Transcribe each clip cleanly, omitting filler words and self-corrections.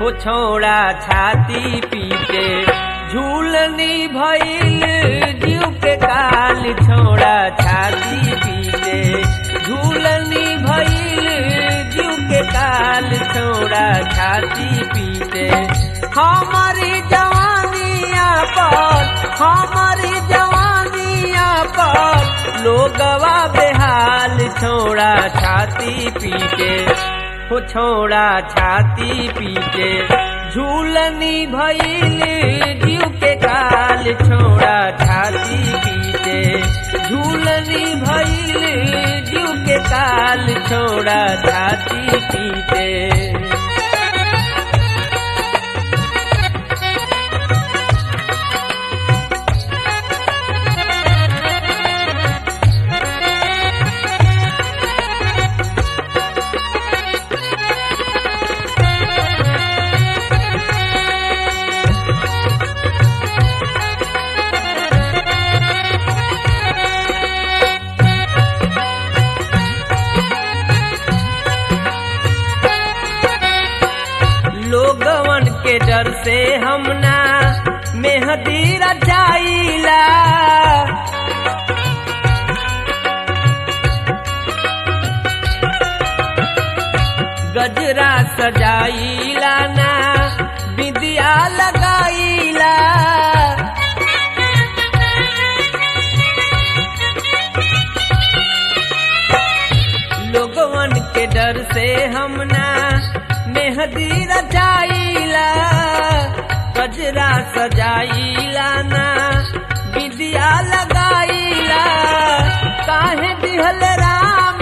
हो छोड़ा छाती पीटे झूलनी भइल जीव के काल छोड़ा छाती पीटे झूलनी भइल जीव के काल छोड़ा छाती पीटे हमारी जवानिया पर लोगवा बेहाल छोड़ा छाती पीटे हो छोड़ा छाती पीटे झूलनी भइल जीव के काल छोड़ा छाती पीटे झूलनी भइल जीव के काल छोड़ा छाती पीटे लोगवन के डर से हमना मेहदी रचाइला गजरा सजाइला ना बिंदिया लगाइला लोगवन के डर से हमना मेहदी रचाइला गजरा सजाइला ना बिंदिया लगाइला काहे दिहल राम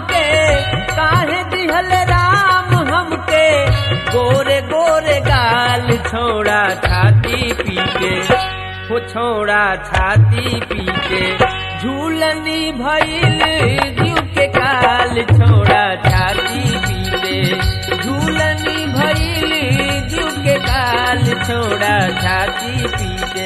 हमके गोरे गोरे गाल छोड़ा छाती पीटे हो छोड़ा छाती पीटे झूलनी भइल जीव के काल छोड़ा छाती पीटे झूलनी भइल जीव के काल छोड़ा छाती पीटे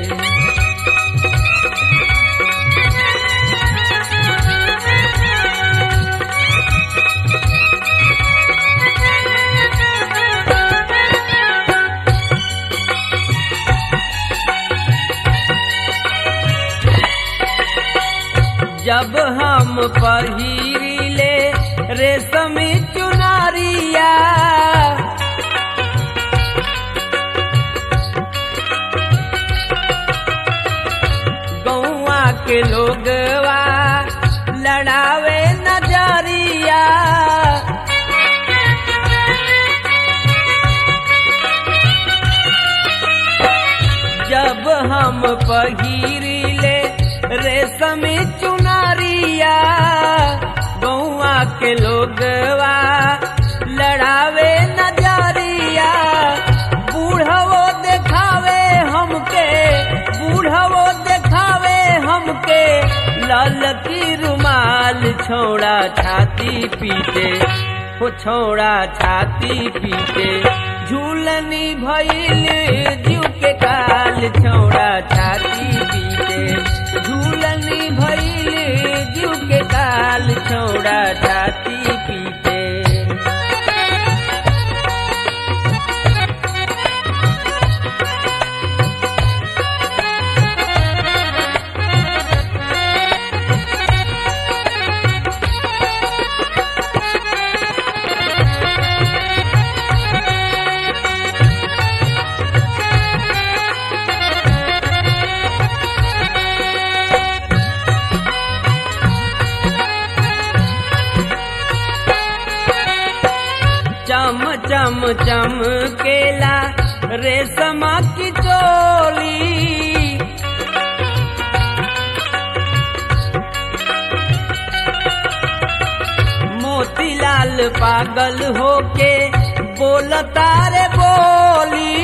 जब हम पहिरिले रेशमी चुनरिया गौवा के लोगवा लड़ावे नजरिया जब हम पहिरिले रेशमी चुनरिया गौवा के लोगवा लड़ावे नजरिया बूढ़वो देखावे हमके लाल की रुमाल छोड़ा छाती पीटे हो छोड़ा छाती पीटे झूलनी भइल जीव के काल छोड़ा छाती पीटे झूलनी भइल जीव के काल छोड़ा छाती पीटे चम चम चमकेला रेशमा की चोली मोतीलाल पागल होके बोलता रे बोली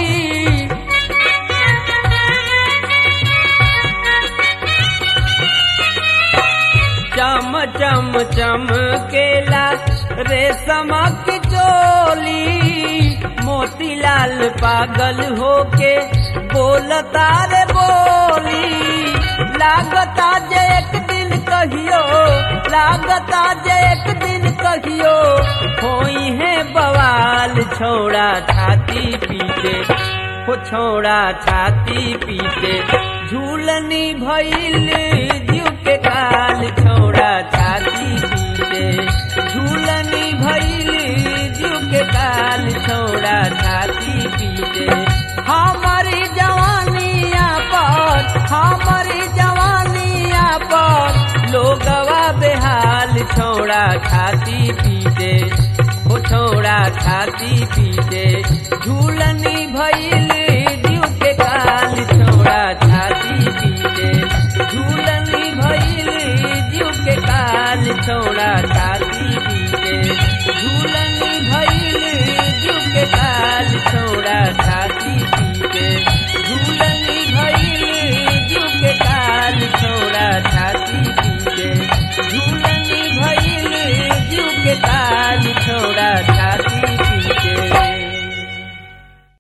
चम चम चमकेला रेशमा की चोली मोतीलाल पागल होके बोलता रे बोली लागता जे एक दिन कहियो कहियो होई है बवाल छोड़ा छाती पीटे हो छोड़ा छाती पीटे झूलनी भइल जीव के काल छोड़ा छाती पीटे झूलनी भइल जीव के काल छोड़ा छाती पीटे हमारी जवानिया पर लोगवा बेहाल छोड़ा छाती पीटे हो छोड़ा छाती पीटे झूलनी भइल जीव के काल छोड़ा छाती पीटे झूलनी भइल जीव के काल छोड़ा छाती पीटे झूलन